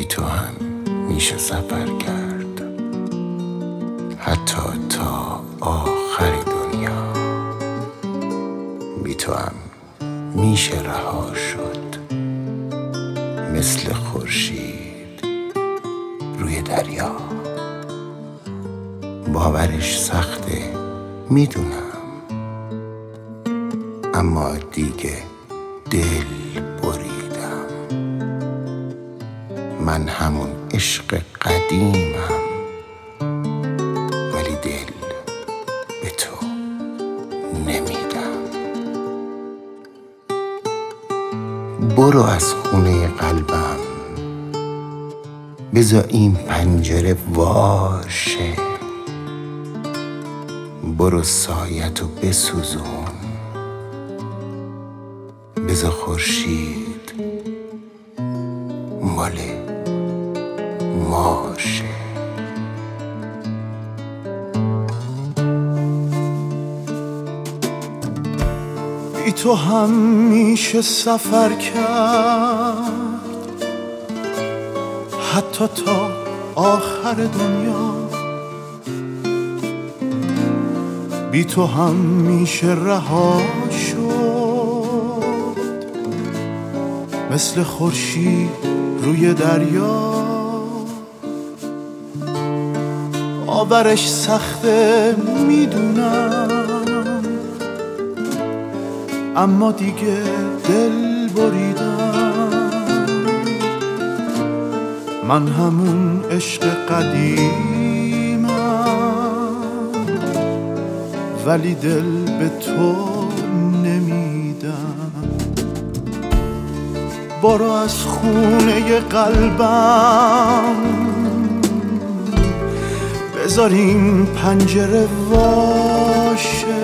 تو هم میشه سفر کرد، حتی تا آخر دنیا. بی تو هم میشه رها شد، مثل خورشید روی دریا. باورش سخته میدونم، اما دیگه دل بریدم. من همون عشق قدیمم، ولی دل به تو نمیدم. برو از خونه قلبم، بذار این پنجره واشه. برو سایتو بسوزون، بذار خورشید مال ماشه. بی تو هم میشه سفر کرد، حتی تا آخر دنیا. بی تو هم میشه رها شد، مثل خورشید روی دریا. باورش سخته میدونم، اما دیگه دل بریدم. من همون عشق قدیمم، ولی دل به تو نمیدم. برو از خونه قلبم، بذار این پنجره واشه.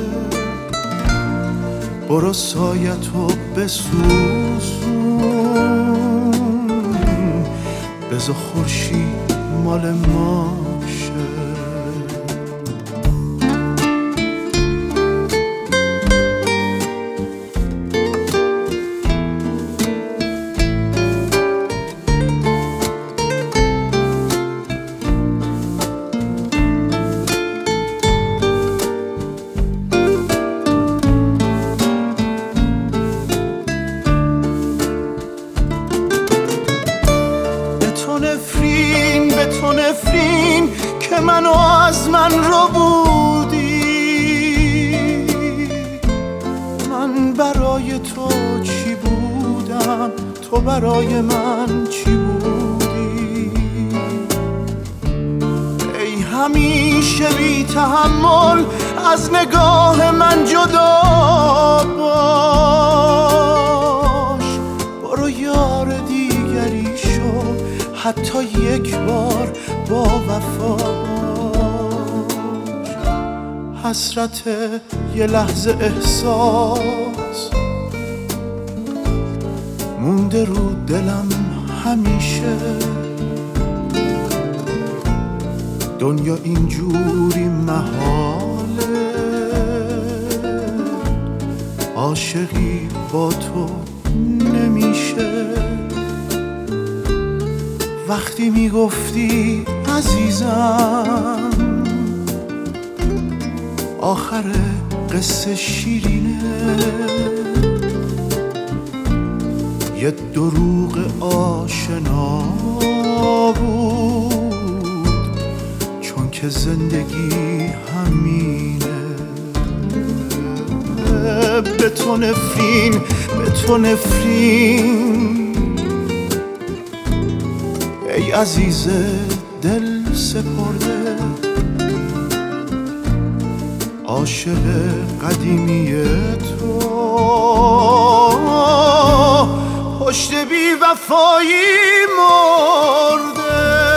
برو سایتو بسوزون، بذار خورشید مال ماشه. به تو نفرین که منو از من رو بودی. من برای تو چی بودم، تو برای من چی بودی؟ ای همیشه بی تحمل از نگاه من جدا باش. برو یار دیگری شو، حتی یک بار با وفا باش. حسرت یه لحظه احساس مونده رو دلم همیشه. دنیا اینجوری محاله، عاشقی با تو نمیشه. وقتی میگفتی عزیزم، آخر قصه شیرینه. یه دروغ آشنا بود، چون که زندگی همینه. به تو نفرین، به تو نفرین ای عزیز دل سپرده. عاشق قدیمی تو پشت بی وفایی مرده.